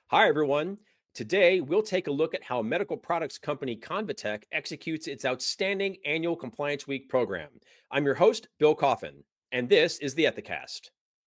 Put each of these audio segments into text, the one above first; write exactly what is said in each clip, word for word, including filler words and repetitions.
Hi, everyone. Today, we'll take a look at how medical products company Convatec executes its outstanding annual Compliance Week program. I'm your host, Bill Coffin, and this is the Ethicast.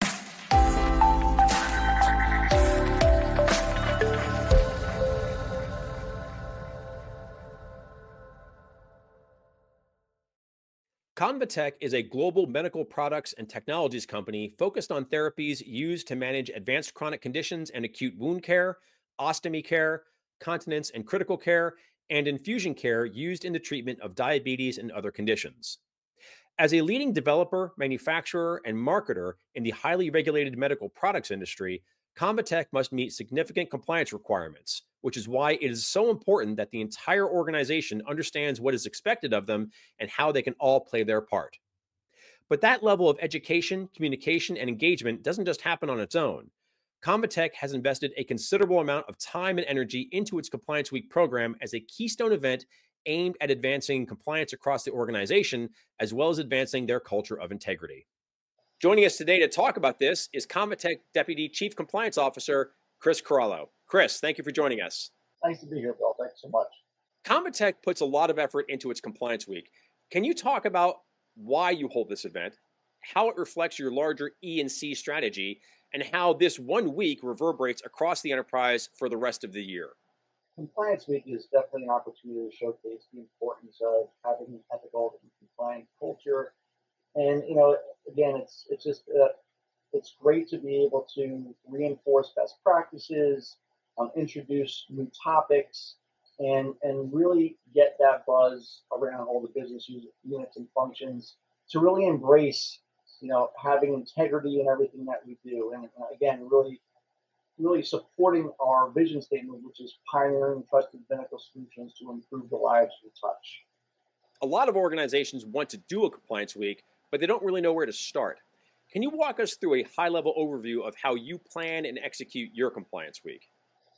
Convatec is a global medical products and technologies company focused on therapies used to manage advanced chronic conditions and acute wound care, ostomy care, continence and critical care, and infusion care used in the treatment of diabetes and other conditions. As a leading developer, manufacturer, and marketer in the highly regulated medical products industry, Convatec must meet significant compliance requirements, which is why it is so important that the entire organization understands what is expected of them and how they can all play their part. But that level of education, communication, and engagement doesn't just happen on its own. Convatec has invested a considerable amount of time and energy into its Compliance Week program as a keystone event aimed at advancing compliance across the organization, as well as advancing their culture of integrity. Joining us today to talk about this is Convatec Deputy Chief Compliance Officer, Chris Corallo. Chris, thank you for joining us. Nice to be here, Bill. Thanks so much. Convatec puts a lot of effort into its Compliance Week. Can you talk about why you hold this event, how it reflects your larger E and C strategy, and how this one week reverberates across the enterprise for the rest of the year? Compliance Week is definitely an opportunity to showcase the importance of having an ethical and compliant culture. And you know, again, it's it's just uh, it's great to be able to reinforce best practices, um, introduce new topics, and and really get that buzz around all the business units and functions to really embrace, you know, having integrity in everything that we do. And uh, again, really really supporting our vision statement, which is pioneering trusted medical solutions to improve the lives we touch. A lot of organizations want to do a compliance week, but they don't really know where to start. Can you walk us through a high level overview of how you plan and execute your compliance week?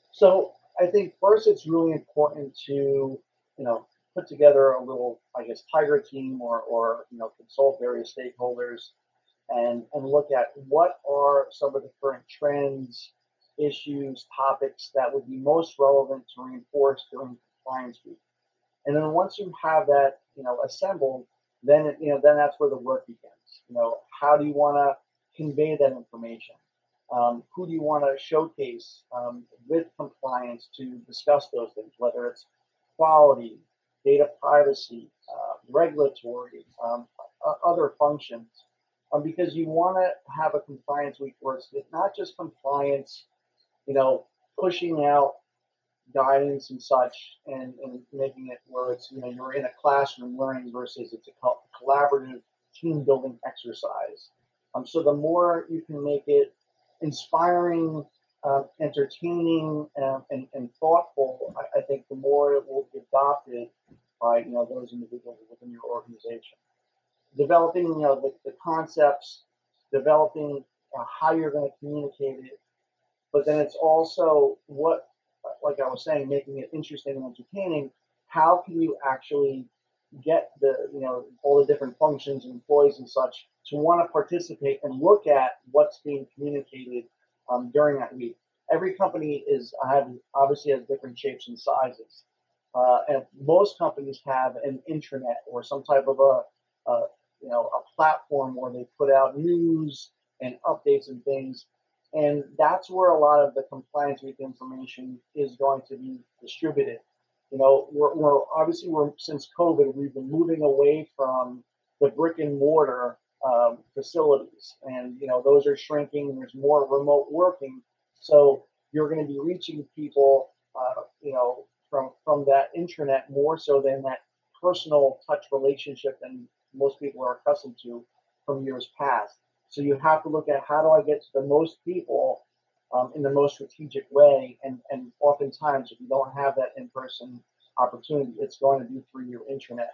So I think first it's really important to, you know, put together a little, I guess, tiger team or, or you know, consult various stakeholders and, and look at what are some of the current trends, issues, topics that would be most relevant to reinforce during compliance week. And then once you have that, you know, assembled, then it, you know, then that's where the work begins. You know, how do you want to convey that information? Um, who do you want to showcase um, with compliance to discuss those things, whether it's quality, data privacy, uh, regulatory, um, other functions, um, because you want to have a compliance week where it's not just compliance, you know, pushing out guidance and such, and, and making it where it's, you know, you're in a classroom learning versus it's a co- collaborative team building exercise. Um, so the more you can make it inspiring, uh, entertaining, uh, and, and thoughtful, I, I think the more it will be adopted by, you know, those individuals within your organization. Developing, you know, the, the concepts, developing uh, how you're going to communicate it, but then it's also what, like I was saying, making it interesting and entertaining. How can you actually get the, you know, all the different functions and employees and such to want to participate and look at what's being communicated um, during that week? Every company is have obviously has different shapes and sizes, uh, and most companies have an intranet or some type of a, a you know a platform where they put out news and updates and things, and that's where a lot of the compliance week information is going to be distributed. You know, we're, we're obviously we're since COVID, we've been moving away from the brick and mortar um, facilities, and you know those are shrinking. There's more remote working, so you're going to be reaching people, uh, you know, from from that intranet more so than that personal touch relationship than most people are accustomed to from years past. So you have to look at how do I get to the most people um, in the most strategic way. And, and oftentimes, if you don't have that in-person opportunity, it's going to be through your intranet.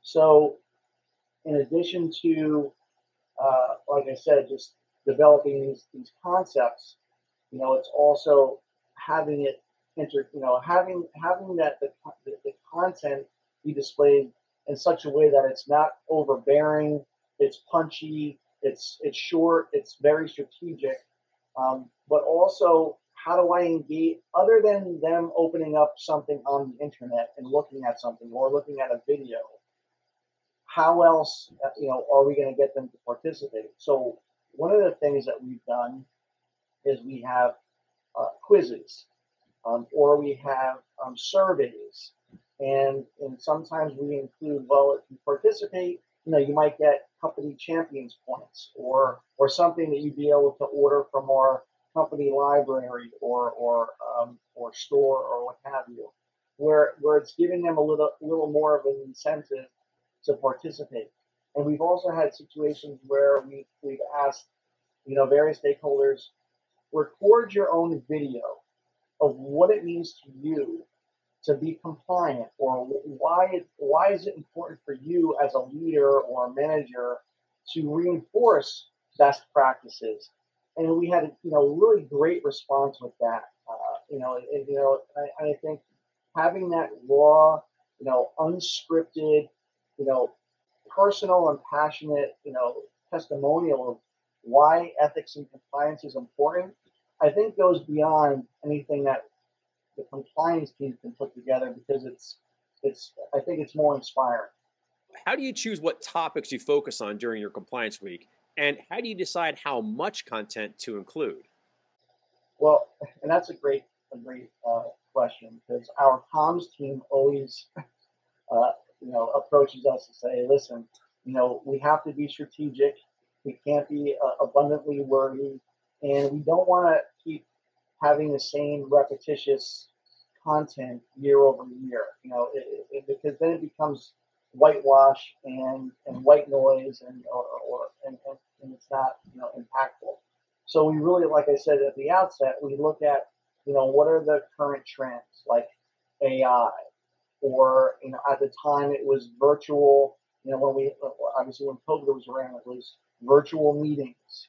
So in addition to, uh, like I said, just developing these, these concepts, you know, it's also having it enter, you know, having having that the, the, the content be displayed in such a way that it's not overbearing, it's punchy, it's it's short, it's very strategic, um, but also how do I engage other than them opening up something on the internet and looking at something or looking at a video? How else, uh, you know, are we going to get them to participate? So one of the things that we've done is we have uh, quizzes, um, or we have um, surveys, and and sometimes we include, well, if you participate, you know, you might get company champions points, or or something that you'd be able to order from our company library or or um, or store or what have you, where where it's giving them a little little more of an incentive to participate. And we've also had situations where we we've asked, you know, various stakeholders, record your own video of what it means to you to be compliant, or why it, why is it important for you as a leader or a manager to reinforce best practices. And we had, you know, really great response with that. Uh, you know, and, you know, I, I think having that raw, you know, unscripted, you know, personal and passionate, you know, testimonial of why ethics and compliance is important, I think goes beyond anything that the compliance team can put together, because it's it's I think it's more inspiring. How do you choose what topics you focus on during your compliance week? And how do you decide how much content to include? Well, and that's a great a great uh, question, because our comms team always uh, you know approaches us to say, listen, you know, we have to be strategic. We can't be uh, abundantly wordy, and we don't want to keep having the same repetitious content year over year, you know, it, it, because then it becomes whitewash and, and white noise, and or, or and, and, and it's not, you know, impactful. So we really, like I said at the outset, we look at, you know, what are the current trends, like A I, or, you know, at the time it was virtual. You know, when we obviously when COVID was around, it was virtual meetings,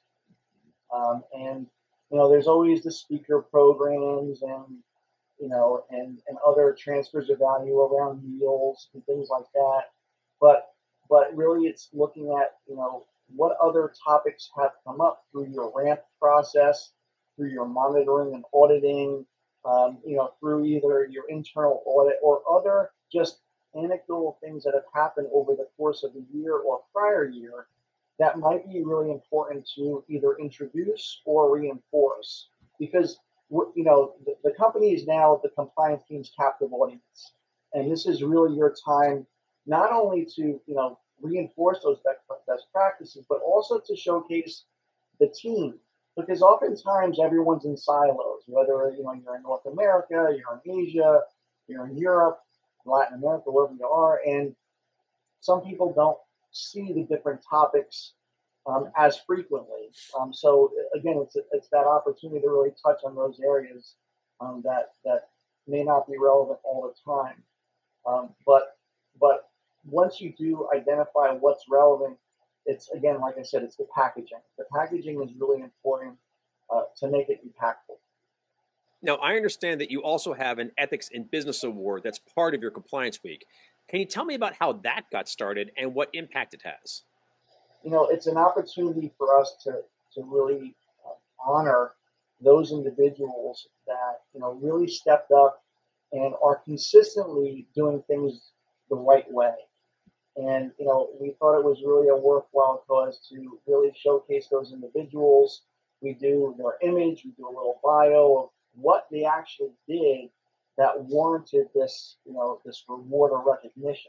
um, and you know, there's always the speaker programs, and you know, and and other transfers of value around meals and things like that. But but really, it's looking at, you know, what other topics have come up through your ramp process, through your monitoring and auditing, um, you know, through either your internal audit or other just anecdotal things that have happened over the course of the year or prior year that might be really important to either introduce or reinforce, because you know the, the company is now the compliance team's captive audience, and this is really your time not only to, you know, reinforce those best practices, but also to showcase the team, because oftentimes everyone's in silos, whether, you know, you're in North America, you're in Asia, you're in Europe, Latin America, wherever you are, and some people don't see the different topics um, as frequently. Um, so again, it's it's that opportunity to really touch on those areas um, that that may not be relevant all the time. Um, but but once you do identify what's relevant, it's, again, like I said, it's the packaging. The packaging is really important uh, to make it impactful. Now, I understand that you also have an Ethics in Business Award that's part of your compliance week. Can you tell me about how that got started and what impact it has? You know, it's an opportunity for us to to really uh, honor those individuals that, you know, really stepped up and are consistently doing things the right way. And you know, we thought it was really a worthwhile cause to really showcase those individuals. We do their image, we do a little bio of what they actually did that warranted this, you know, this reward or recognition.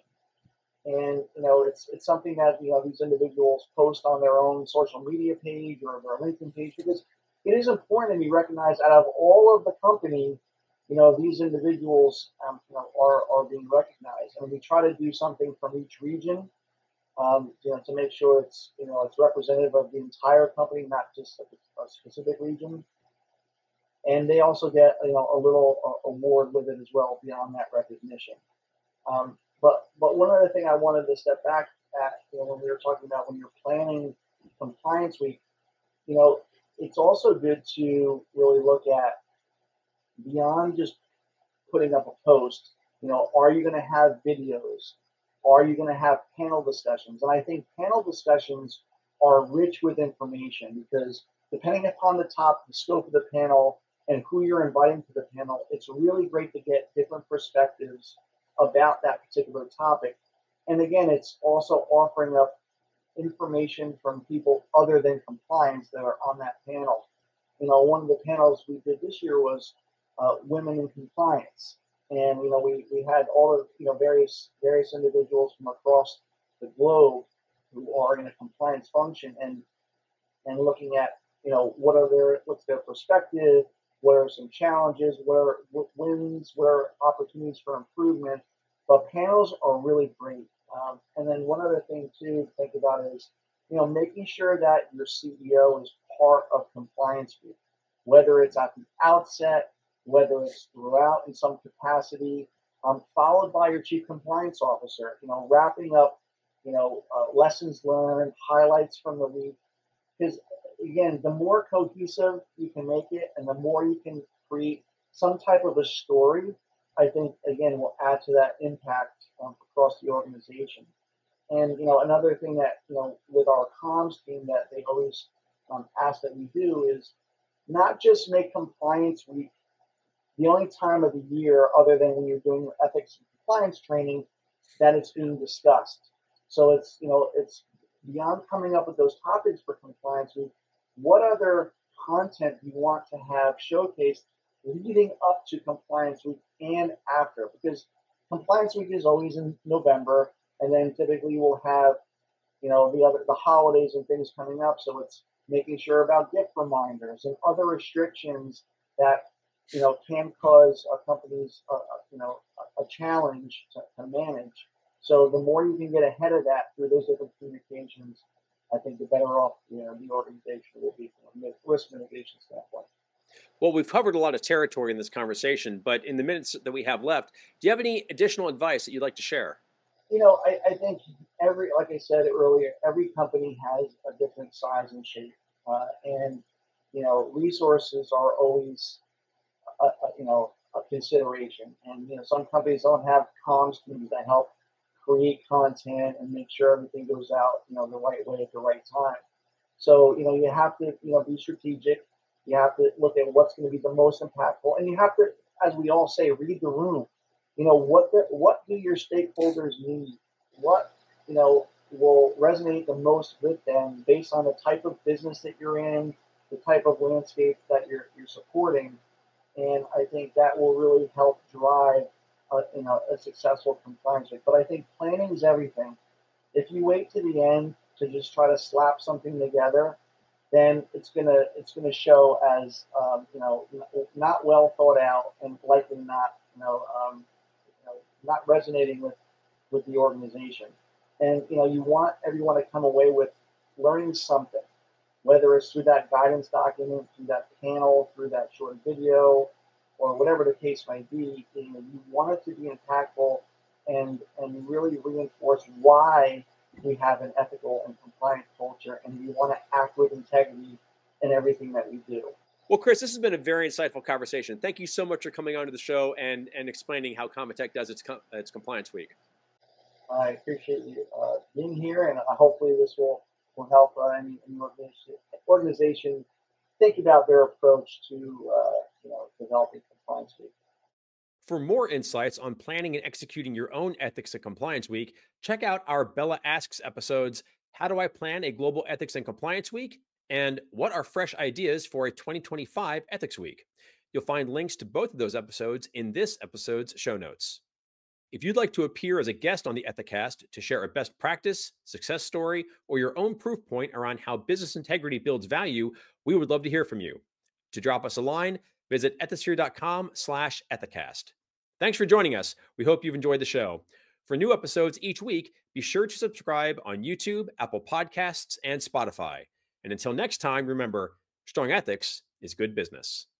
And you know, it's it's something that, you know, these individuals post on their own social media page or their LinkedIn page, because it is important to be recognized out of all of the company. You know, these individuals, um, you know, are are being recognized, and we try to do something from each region, um, you know, to make sure it's, you know, it's representative of the entire company, not just a, a specific region. And they also get, you know, a little uh, award with it as well beyond that recognition. Um, but but one other thing I wanted to step back at, you know, when we were talking about when you're planning compliance week, you know, it's also good to really look at beyond just putting up a post. You know, are you going to have videos? Are you going to have panel discussions? And I think panel discussions are rich with information, because depending upon the top, the scope of the panel, and who you're inviting to the panel, it's really great to get different perspectives about that particular topic. And again, it's also offering up information from people other than compliance that are on that panel. You know, one of the panels we did this year was uh, women in compliance, and you know, we, we had all of you know various various individuals from across the globe who are in a compliance function, and and looking at you know what are their what's their perspective, what are some challenges, what are what wins, what are opportunities for improvement. But panels are really great. Um, and then one other thing too to think about is you know making sure that your C E O is part of compliance week, whether it's at the outset, whether it's throughout in some capacity, um, followed by your chief compliance officer. You know, wrapping up you know uh, lessons learned, highlights from the week, because again, the more cohesive you can make it and the more you can create some type of a story, I think again will add to that impact um, across the organization. And you know, another thing that you know with our comms team that they always um, ask that we do is not just make compliance week the only time of the year, other than when you're doing your ethics and compliance training, that it's being discussed. So it's you know it's beyond coming up with those topics for compliance week. What other content do you want to have showcased leading up to compliance week and after? Because compliance week is always in November, and then typically we'll have you know the other the holidays and things coming up. So it's making sure about gift reminders and other restrictions that you know can cause a company's uh, you know a, a challenge to, to manage. So the more you can get ahead of that through those different communications, I think the better off you know the organization will be from a risk mitigation standpoint. Well, we've covered a lot of territory in this conversation, but in the minutes that we have left, do you have any additional advice that you'd like to share? You know, I, I think every, like I said earlier, every company has a different size and shape, uh, and you know, resources are always, a, a, you know, a consideration. And you know, some companies don't have comms teams that help create content and make sure everything goes out, you know, the right way at the right time. So you know, you have to, you know, be strategic. You have to look at what's going to be the most impactful, and you have to, as we all say, read the room. You know, what the, what do your stakeholders need? What you know will resonate the most with them based on the type of business that you're in, the type of landscape that you're you're supporting, and I think that will really help drive a, you know a successful compliance rate. But I think planning is everything. If you wait to the end to just try to slap something together, then it's gonna it's gonna show as um, you know not well thought out and likely not you know, um, you know not resonating with with the organization. And you know you want everyone to come away with learning something, whether it's through that guidance document, through that panel, through that short video, or whatever the case might be. You know, you want it to be impactful and and really reinforce why we have an ethical and compliant culture, and we want to act with integrity in everything that we do. Well, Chris, this has been a very insightful conversation. Thank you so much for coming onto the show and, and explaining how Comitech does its, com- its Compliance Week. I appreciate you uh, being here, and uh, hopefully this will will help uh, any, any organization, organization think about their approach to uh, you know developing compliance week. For more insights on planning and executing your own Ethics and Compliance Week, check out our Bella Asks episodes, How Do I Plan a Global Ethics and Compliance Week? And What Are Fresh Ideas for a twenty twenty-five Ethics Week? You'll find links to both of those episodes in this episode's show notes. If you'd like to appear as a guest on the Ethicast to share a best practice, success story, or your own proof point around how business integrity builds value, we would love to hear from you. To drop us a line, visit ethisphere.com slash ethicast. Thanks for joining us. We hope you've enjoyed the show. For new episodes each week, be sure to subscribe on YouTube, Apple Podcasts, and Spotify. And until next time, remember, strong ethics is good business.